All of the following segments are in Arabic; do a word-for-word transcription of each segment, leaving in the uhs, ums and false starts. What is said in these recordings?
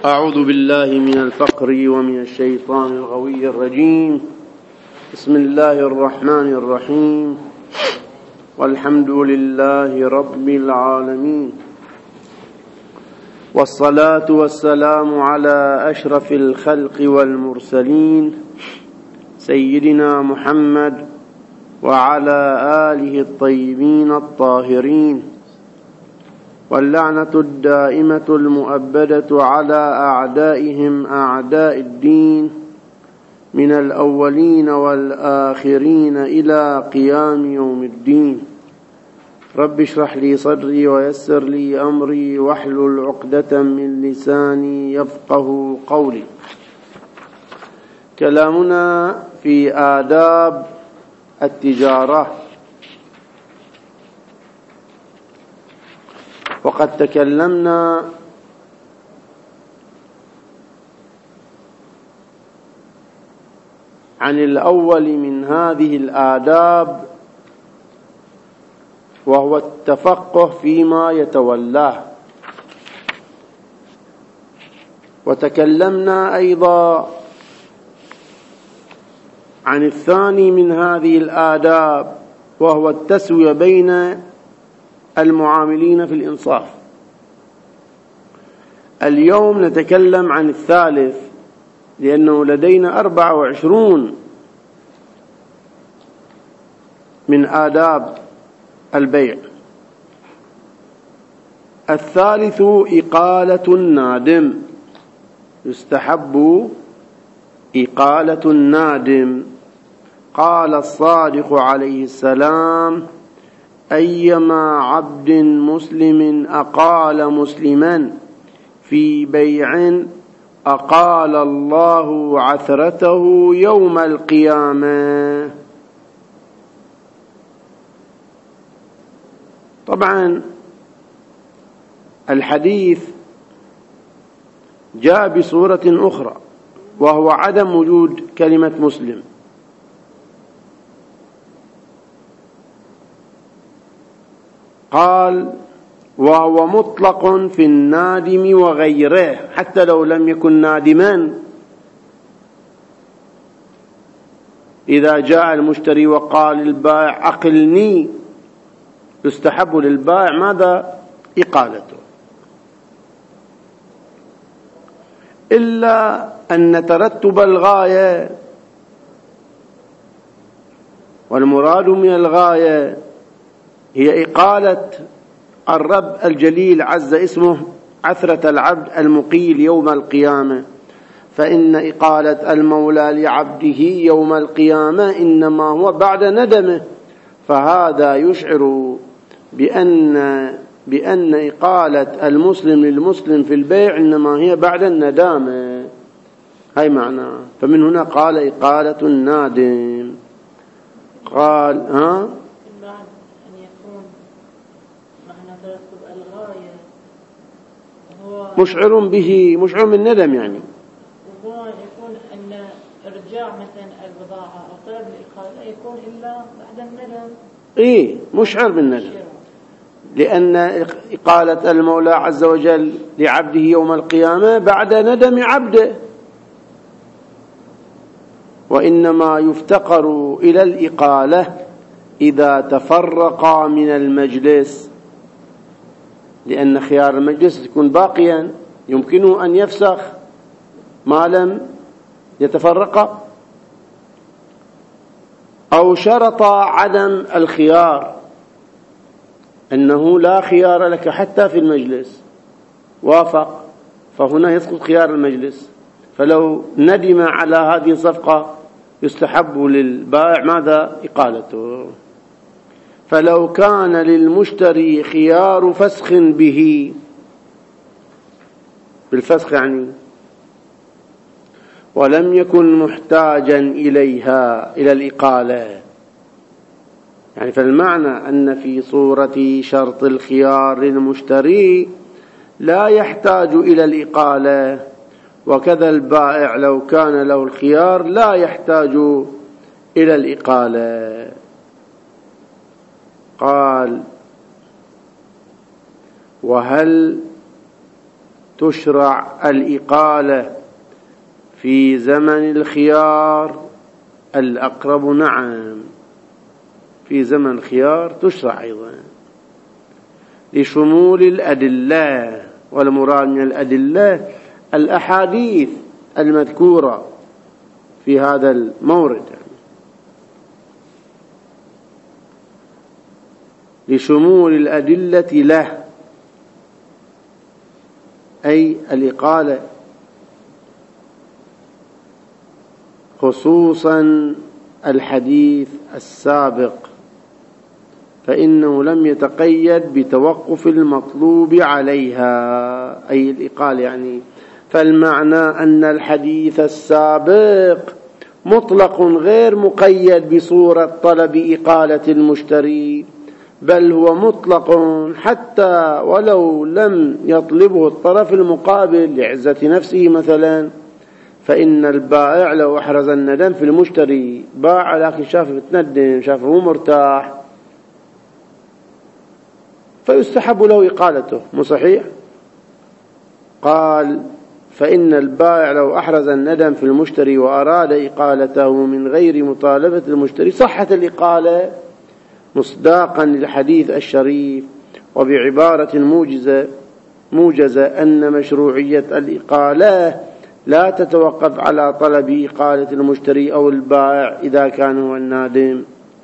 أعوذ بالله من الفقر ومن الشيطان الغوي الرجيم. بسم الله الرحمن الرحيم، والحمد لله رب العالمين، والصلاة والسلام على أشرف الخلق والمرسلين سيدنا محمد وعلى آله الطيبين الطاهرين، واللعنة الدائمة المؤبدة على أعدائهم أعداء الدين من الأولين والآخرين إلى قيام يوم الدين. رب اشرح لي صدري ويسر لي أمري واحلل عقدة من لساني يفقه قولي. كلامنا في آداب التجارة، وقد تكلمنا عن الأول من هذه الآداب، وهو التفقه فيما يتولاه، وتكلمنا أيضا عن الثاني من هذه الآداب، وهو التسوية بين المعاملين في الإنصاف. اليوم نتكلم عن الثالث، لأنه لدينا أربعة وعشرون من آداب البيع. الثالث إقالة النادم، يستحب إقالة النادم. قال الصادق عليه السلام: أيما عبد مسلم أقال مسلما في بيع أقال الله عثرته يوم القيامة. طبعا الحديث جاء بصورة أخرى، وهو عدم وجود كلمة مسلم. قال: وهو مطلق في النادم وغيره، حتى لو لم يكن نادما. إذا جاء المشتري وقال للبائع أقلني، يستحب للبائع ماذا؟ إقالته، إلا أن ترتب الغاية، والمراد من الغاية هي إقالة الرب الجليل عز اسمه عثرة العبد المقيل يوم القيامة. فإن إقالة المولى لعبده يوم القيامة إنما هو بعد ندمه، فهذا يشعر بأن بأن إقالة المسلم للمسلم في البيع إنما هي بعد الندامة. هاي معنى. فمن هنا قال إقالة النادم. قال ها مشعر به، مشعر من ندم، يعني يكون أن إرجاع مثلا البضاعة أو طلب الإقالة يكون إلا بعد الندم. إيه، مشعر بالندم، لأن إقالة المولى عز وجل لعبده يوم القيامة بعد ندم عبده، وإنما يفتقر إلى الإقالة إذا تفرقا من المجلس، لأن خيار المجلس يكون باقيا، يمكنه أن يفسخ ما لم يتفرق، أو شرط عدم الخيار، أنه لا خيار لك حتى في المجلس، وافق، فهنا يسقط خيار المجلس. فلو ندم على هذه الصفقة يستحب للبائع ماذا؟ إقالته. فلو كان للمشتري خيار فسخ به، بالفسخ يعني، ولم يكن محتاجا إليها إلى الإقالة، يعني فالمعنى أن في صورة شرط الخيار للمشتري لا يحتاج إلى الإقالة، وكذا البائع لو كان له الخيار لا يحتاج إلى الإقالة. قال: وهل تشرع الإقالة في زمن الخيار؟ الأقرب نعم، في زمن الخيار تشرع أيضا لشمول الأدلة، والمراد من الأدلة الأحاديث المذكورة في هذا المورد، لشمول الأدلة له، أي الإقالة، خصوصا الحديث السابق، فإنه لم يتقيد بتوقف المطلوب عليها، أي الإقالة يعني. فالمعنى أن الحديث السابق مطلق غير مقيد بصورة طلب إقالة المشتري، بل هو مطلق حتى ولو لم يطلبه الطرف المقابل لعزة نفسه مثلا. فإن البائع لو أحرز الندم في المشتري، باع لكن شافه متندم، شافه مو مرتاح، فيستحب له إقالته، مو صحيح؟ قال فإن البائع لو أحرز الندم في المشتري وأراد إقالته من غير مطالبة المشتري صحت الإقالة، مصداقا للحديث الشريف، وبعبارة موجزة موجزة أن مشروعية الإقالة لا تتوقف على طلب إقالة المشتري أو البائع إذا كان هو النادم.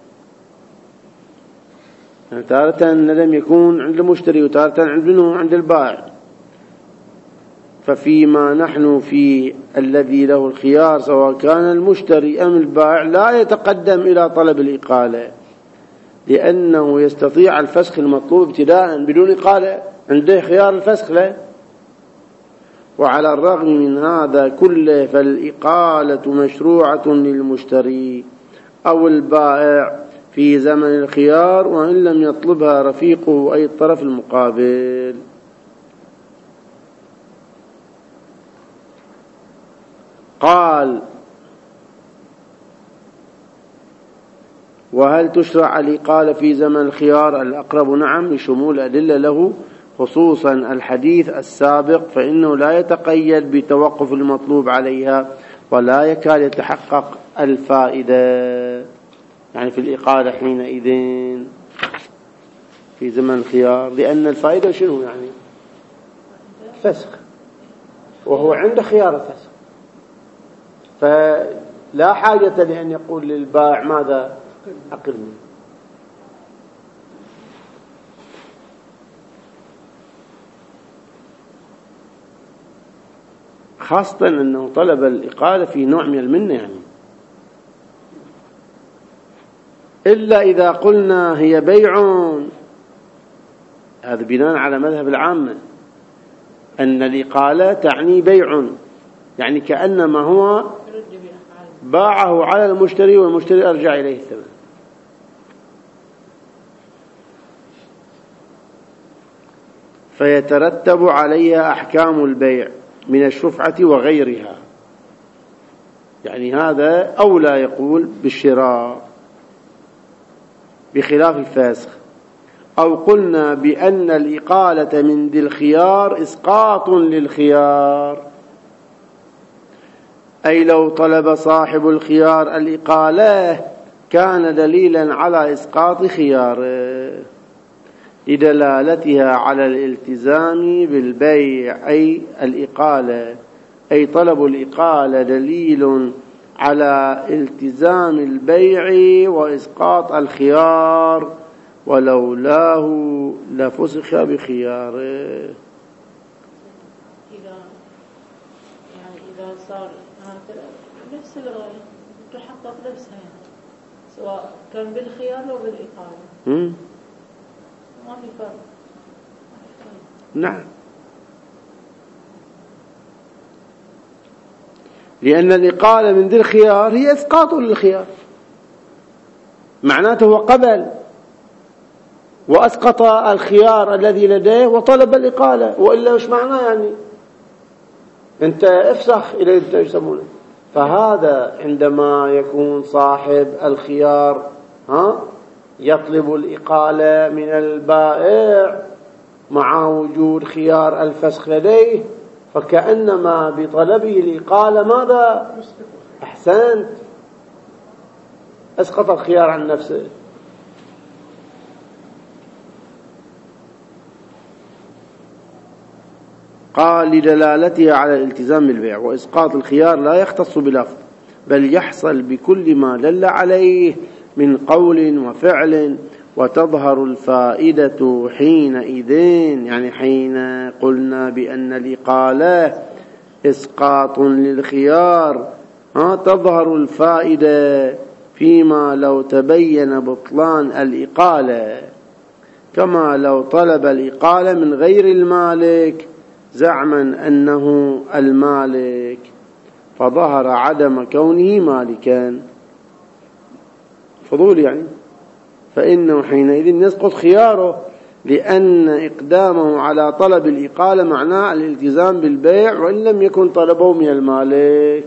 يعني تارة الندم يكون عند المشتري وتارة عندنا عند البائع. ففيما نحن فيه الذي له الخيار سواء كان المشتري أم البائع لا يتقدم إلى طلب الإقالة، لأنه يستطيع الفسخ المطلوب ابتداء بدون إقالة، عنده خيار الفسخ له. وعلى الرغم من هذا كله فالإقالة مشروعة للمشتري أو البائع في زمن الخيار، وإن لم يطلبها رفيقه أي الطرف المقابل. قال وهل تشرع الإقالة في زمن الخيار؟ الأقرب نعم، لشمول أدلة له، خصوصا الحديث السابق، فإنه لا يتقيد بتوقف المطلوب عليها، ولا يكاد يتحقق الفائدة يعني في الإقالة حينئذ في زمن الخيار، لأن الفائدة شنو يعني؟ فسخ، وهو عنده خيار الفسخ، فلا حاجة لأن يقول للبائع ماذا أقلني. خاصة أنه طلب الإقالة في نوع من المنة يعني، إلا إذا قلنا هي بيع، هذا بناء على مذهب العامة أن الإقالة تعني بيع، يعني كأنما هو باعه على المشتري والمشتري أرجع إليه الثمن. فيترتب عليها أحكام البيع من الشفعة وغيرها، يعني هذا أولى يقول بالشراء بخلاف الفاسخ. أو قلنا بأن الإقالة من ذي الخيار إسقاط للخيار، أي لو طلب صاحب الخيار الإقالة كان دليلا على إسقاط خياره لدلالتها على الالتزام بالبيع، أي الإقالة أي طلب الإقالة دليل على التزام البيع وإسقاط الخيار، ولولاه لفسخ بخياره. إذا يعني إذا صار نفس الغاية تحقق نفسها يعني، سواء كان بالخيار أو بالإقالة ما في فرق. نعم، لأن الإقالة من ذي الخيار هي إسقاط للخيار، معناته هو قبل وأسقط الخيار الذي لديه وطلب الإقالة، وإلا وش معناه يعني؟ أنت افسخ إلى أنت يسمونه. فهذا عندما يكون صاحب الخيار ها يطلب الإقالة من البائع مع وجود خيار الفسخ لديه، فكأنما بطلبه الإقالة ماذا؟ أحسنت، أسقط الخيار عن نفسه. قال لدلالتها على الالتزام بالبيع، وإسقاط الخيار لا يختص بلفظ بل يحصل بكل ما دل عليه من قول وفعل، وتظهر الفائدة حينئذ، يعني حين قلنا بأن الإقالة إسقاط للخيار تظهر الفائدة فيما لو تبين بطلان الإقالة، كما لو طلب الإقالة من غير المالك زعما أنه المالك فظهر عدم كونه مالكا، فضول يعني، فإنه حينئذ يسقط خياره، لأن إقدامه على طلب الإقالة معناه الالتزام بالبيع وإن لم يكن طلبه من المالك.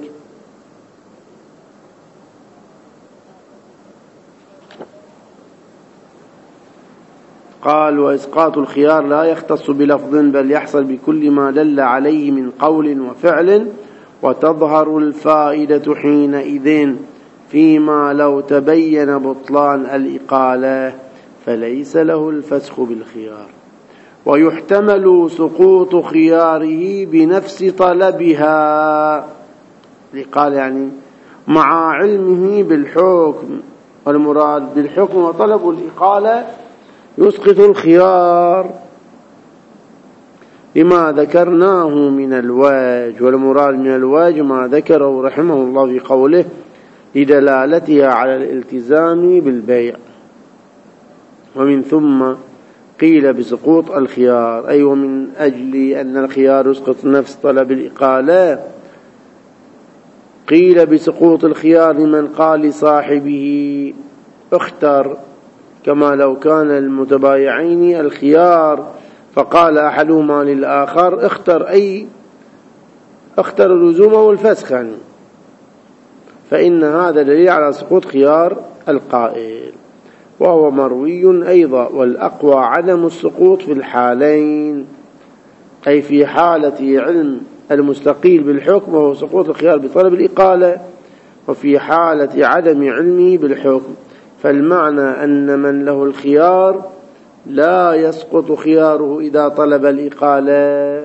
قال وإسقاط الخيار لا يختص بلفظ بل يحصل بكل ما دل عليه من قول وفعل، وتظهر الفائدة حينئذ فيما لو تبين بطلان الإقالة فليس له الفسخ بالخيار. ويحتمل سقوط خياره بنفس طلبها، الإقالة يعني مع علمه بالحكم، والمراد بالحكم وطلب الإقالة يسقط الخيار لما ذكرناه من الواج، والمراد من الواج ما ذكره رحمه الله في قوله لدلالتها على الالتزام بالبيع. ومن ثم قيل بسقوط الخيار، أي ومن أجل أن الخيار يسقط نفس طلب الإقالة قيل بسقوط الخيار لمن قال لصاحبه اختر، كما لو كان المتبايعين الخيار فقال أحدهما للآخر اختر، أي اختر اللزوم والفسخ يعني، فإن هذا دليل على سقوط خيار القائل، وهو مروي أيضا. والأقوى عدم السقوط في الحالين، أي في حالة علم المستقيل بالحكم وهو سقوط الخيار بطلب الإقالة، وفي حالة عدم علمه بالحكم، فالمعنى أن من له الخيار لا يسقط خياره إذا طلب الإقالة.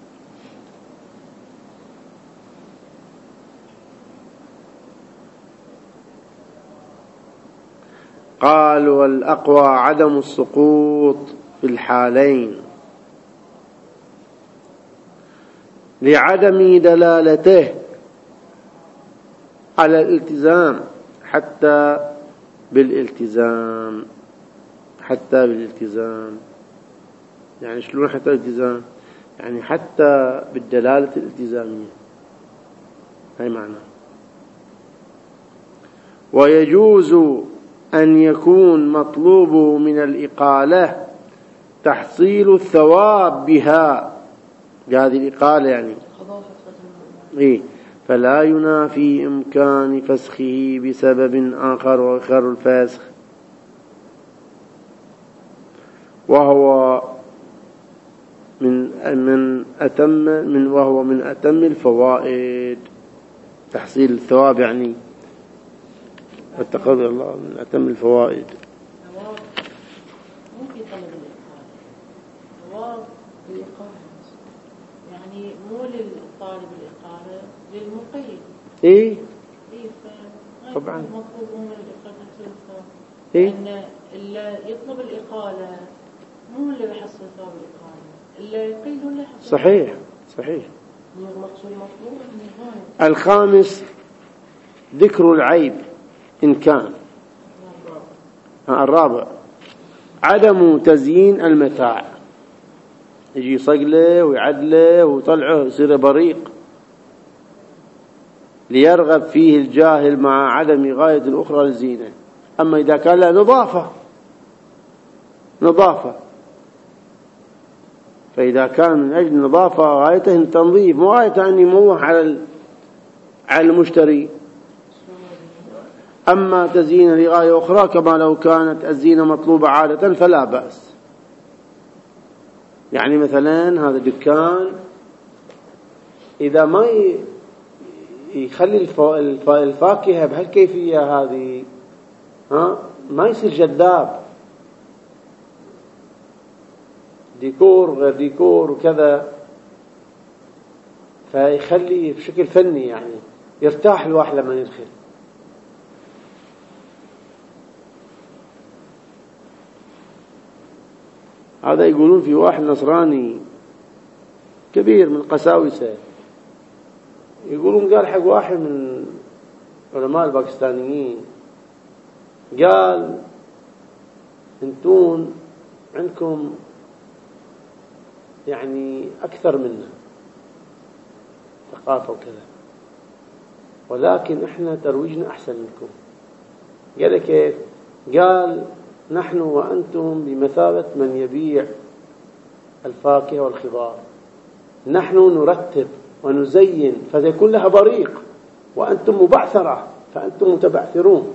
قال والأقوى عدم السقوط في الحالين لعدم دلالته على الالتزام حتى بالالتزام حتى بالالتزام يعني شلون حتى الالتزام؟ يعني حتى بالدلالة الالتزامية، هاي معنى. ويجوز أن يكون مطلوبه من الإقالة تحصيل الثواب بها، بهذه الإقالة يعني إيه، فلا ينافي إمكان فسخه بسبب آخر وآخر الفسخ، وهو من من أتم من وهو من أتم الفوائد، تحصيل الثواب يعني اتقوا الله، من أتم الفوائد. ممكن طلب الإقالة ثواب الإقالة يعني مو للطالب الإقالة، للمقيم. إيه إيه طبعا مطلوب من الإقالة الثواب، إيه لأن اللي يطلب الإقالة مو اللي يحصل ثواب الإقالة، اللي يقيل اللي يحصل. صحيح صحيح. المقصود مطلوب النهاية. الخامس ذكر العيب إن كان. الرابع عدم تزيين المتاع، يجي يصقله ويعدله ويطلعه يصير بريق ليرغب فيه الجاهل مع عدم غاية أخرى للزينة. أما إذا كان له نظافة نظافة فإذا كان من أجل النظافة غايته التنظيف، مو غايته أن يموح على على المشتري. أما تزيين لغاية أخرى كما لو كانت الزينة مطلوبة عادة فلا بأس. يعني مثلا هذا دكان إذا ما يخلي الفاكهة بهالكيفية هذه ها ما يصير جذاب، ديكور غير ديكور وكذا، فيخلي بشكل فني يعني يرتاح الواحد لما يدخل. هذا يقولون في واحد نصراني كبير من قساوسة، يقولون قال حق واحد من علماء الباكستانيين، قال انتون عندكم يعني أكثر منا ثقافة وكذا، ولكن احنا ترويجنا أحسن منكم. قال كيف؟ قال نحن وأنتم بمثابة من يبيع الفاكهة والخضار، نحن نرتب ونزين فسيكون لها بريق، وأنتم مبعثرة فأنتم متبعثرون.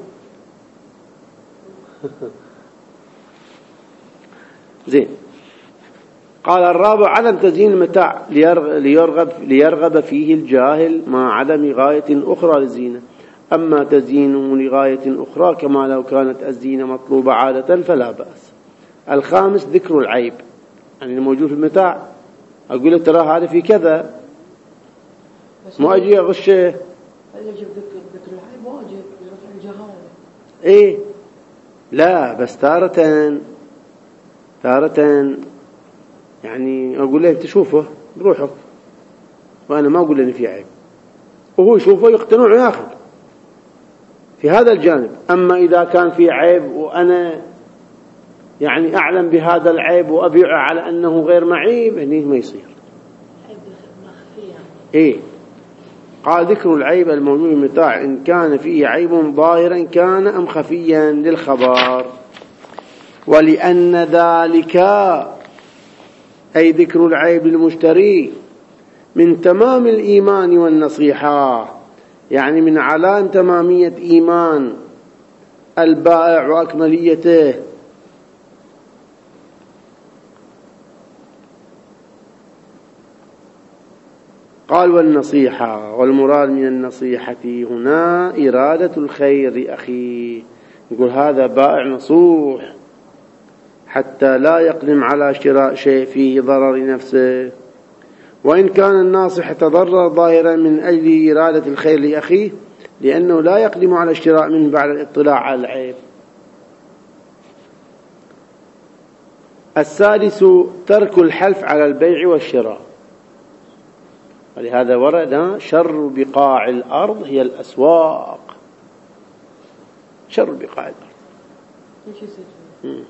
زين. قال الرابع عدم تزيين المتاع ليرغب, ليرغب فيه الجاهل مع عدم غاية أخرى للزينة، أما تزيينه لغاية أخرى كما لو كانت الزينة مطلوبة عادة فلا بأس. الخامس ذكر العيب، يعني الموجود في المتاع أقول له ترى هذا في كذا، ما أجي أغشه. هل يجب ذكر العيب؟ واجب لرفع الجهالة. إيه لا، بس تارة تارة يعني أقول له تشوفه بروحك وأنا ما أقول له في عيب، وهو يشوفه يقتنع ويأخذ في هذا الجانب. أما إذا كان في عيب وأنا يعني أعلم بهذا العيب وأبيعه على أنه غير معيب، هني ما يصير. عيب مخفي يعني. إيه. قال ذكر العيب الموجود في المتاع إن كان فيه عيب ظاهرا كان أم خفيا للخبر، ولأن ذلك أي ذكر العيب للمشتري من تمام الإيمان والنصيحة، يعني من علامة تمامية إيمان البائع وأكمليته. قال والنصيحة، والمراد من النصيحة هنا إرادة الخير لأخيه، يقول هذا بائع نصوح حتى لا يقدم على شراء شيء فيه ضرر نفسه، وإن كان الناصح تضرر ظاهرا من أجل إرادة الخير لأخيه لأنه لا يقدم على الشراء منه بعد الاطلاع على العيب. السادس ترك الحلف على البيع والشراء، ولهذا ورد شر بقاع الأرض هي الأسواق، شر بقاع الأرض.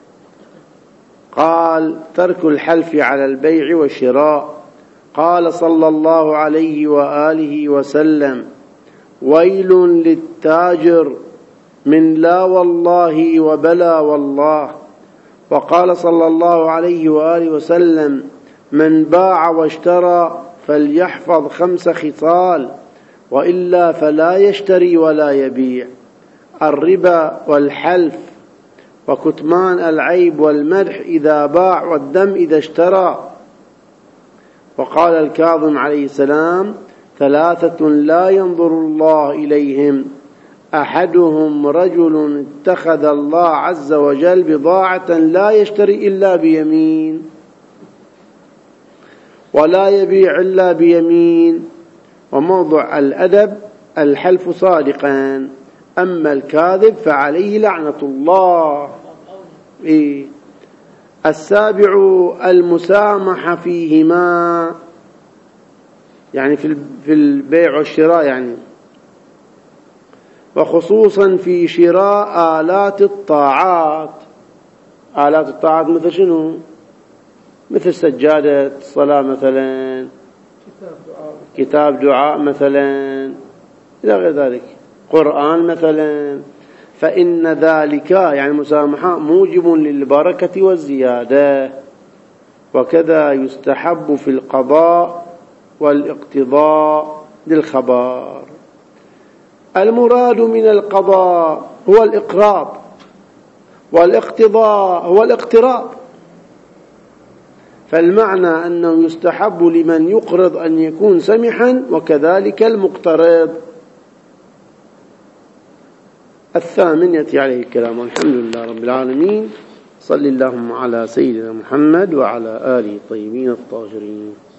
قال ترك الحلف على البيع والشراء، قال صلى الله عليه وآله وسلم ويل للتاجر من لا والله وبلا والله. وقال صلى الله عليه وآله وسلم من باع واشترى فليحفظ خمس خصال وإلا فلا يشتري ولا يبيع: الربا والحلف وكتمان العيب والمدح إذا باع والدم إذا اشترى. وقال الكاظم عليه السلام ثلاثة لا ينظر الله إليهم: أحدهم رجل اتخذ الله عز وجل بضاعة لا يشتري إلا بيمين ولا يبيع إلا بيمين. وموضع الأدب الحلف صادقا، أما الكاذب فعليه لعنة الله. إيه. السابع المسامحة فيهما، يعني في البيع والشراء، يعني وخصوصا في شراء آلات الطاعات. آلات الطاعات مثل شنو؟ مثل سجادة الصلاة مثلا، كتاب دعاء مثلا، إلى غير ذلك، قرآن مثلا. فإن ذلك يعني المسامحة موجب للبركة والزيادة. وكذا يستحب في القضاء والاقتضاء للخبر. المراد من القضاء هو الإقراض، والاقتضاء هو الاقتراض. فالمعنى أنه يستحب لمن يقرض أن يكون سمحا، وكذلك المقترض. الثامن يأتي عليه الكلام. والحمد لله رب العالمين. صل اللهم على سيدنا محمد وعلى آله الطيبين الطاهرين.